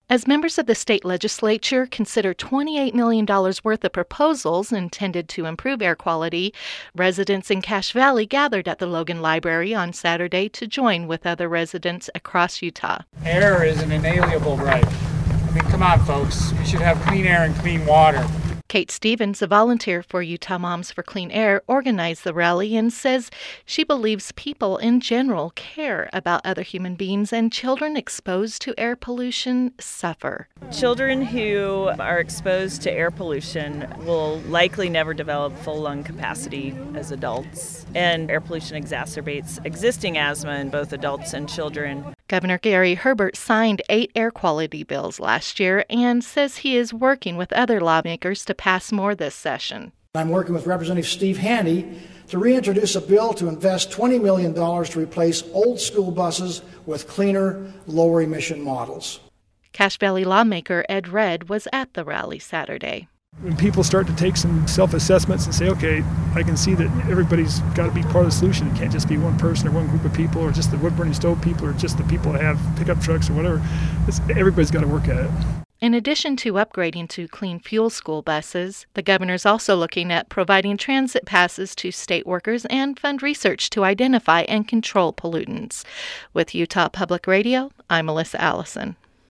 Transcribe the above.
As members of the state legislature consider $28 million worth of proposals intended to improve air quality, residents in Cache Valley gathered at the Logan Library on Saturday to join with other residents across Utah. Air is an inalienable right. I mean, come on, folks. We should have clean air and clean water. Kate Stevens, a volunteer for Utah Moms for Clean Air, organized the rally and says she believes people in general care about other human beings and children exposed to air pollution suffer. Children who are exposed to air pollution will likely never develop full lung capacity as adults, and air pollution exacerbates existing asthma in both adults and children. Governor Gary Herbert signed 8 air quality bills last year and says he is working with other lawmakers to pass more this session. I'm working with Representative Steve Handy to reintroduce a bill to invest $20 million to replace old school buses with cleaner, lower emission models. Cache Valley lawmaker Ed Redd was at the rally Saturday. When people start to take some self-assessments and say, okay, I can see that everybody's got to be part of the solution. It can't just be one person or one group of people or just the wood-burning stove people or just the people that have pickup trucks or whatever. Everybody's got to work at it. In addition to upgrading to clean fuel school buses, the governor's also looking at providing transit passes to state workers and fund research to identify and control pollutants. With Utah Public Radio, I'm Melissa Allison.